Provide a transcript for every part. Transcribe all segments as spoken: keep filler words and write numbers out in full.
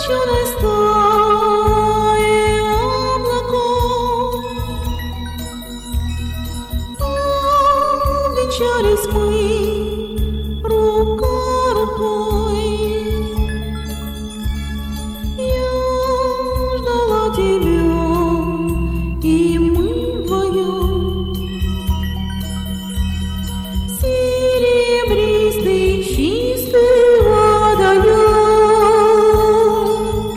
золоченой стаи облаков обвенчались мы рука рукой. Я ждала тебя, и мы вдвоем серебристый чистый водоем.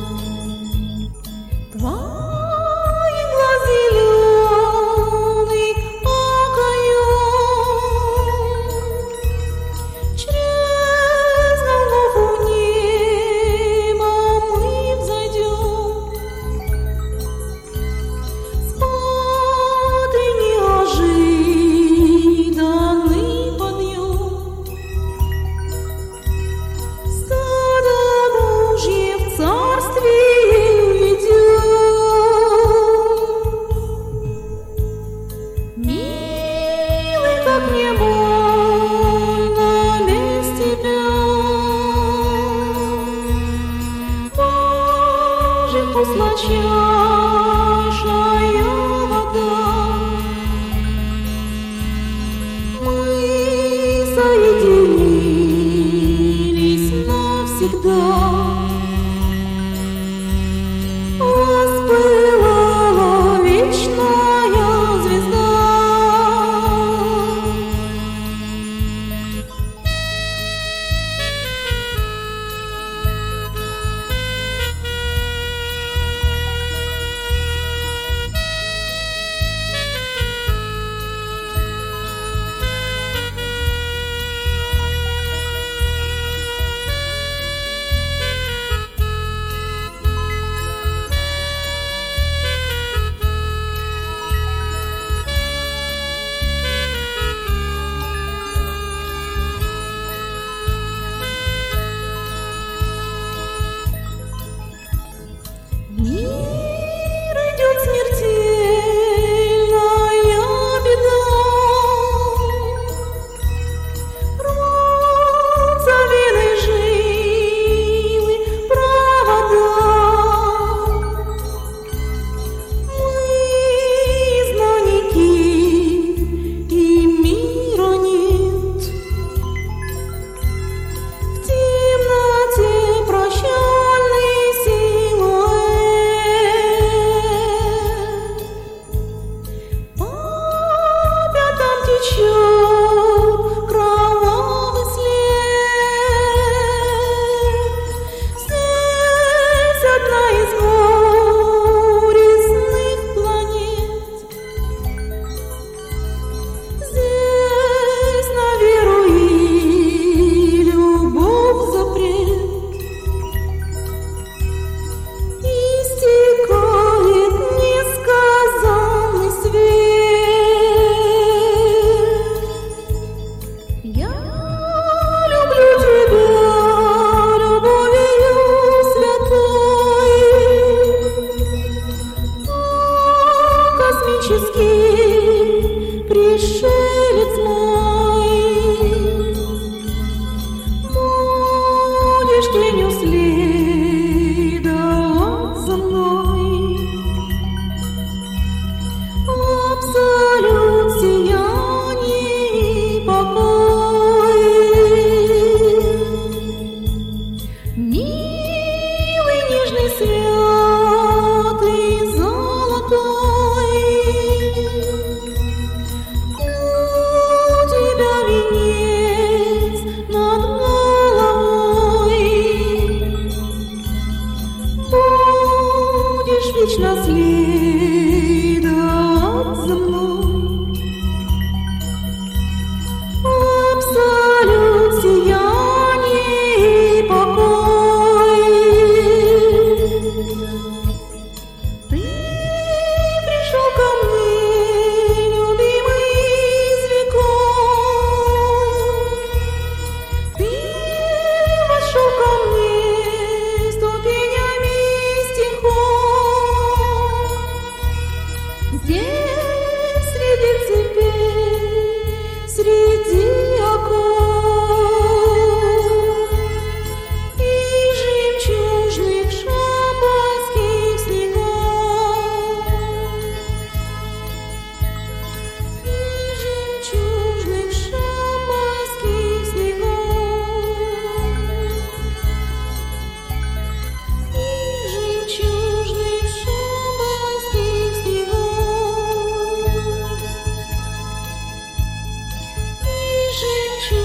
Твои глаз зеленый окоем, через голову неба мы взойдем. Смотри, неожиданный подъем. Стадо Божье в царствие ведем. Милый, как мне больно без тебя. Боже, пусть сладчайшая вода. Мы соединились навсегда. Воспылала вечная звезда. Мир идет смертельная беда. Рвутся вены жилы, провода. Мы изгнанники, и мира нет. В темноте прощальный силуэт. По пятам течет кровавый след. Здесь одна из горестных планет. Здесь на веру и любовь запрет. Истекает несказанный свет. Я люблю тебя любовью святой. О, космический пришелец мой, будешь тенью следовать за мной. Абсолют сияние и покой. Милый, нежный, святый, золотой. У тебя венец над головой. жемчуг.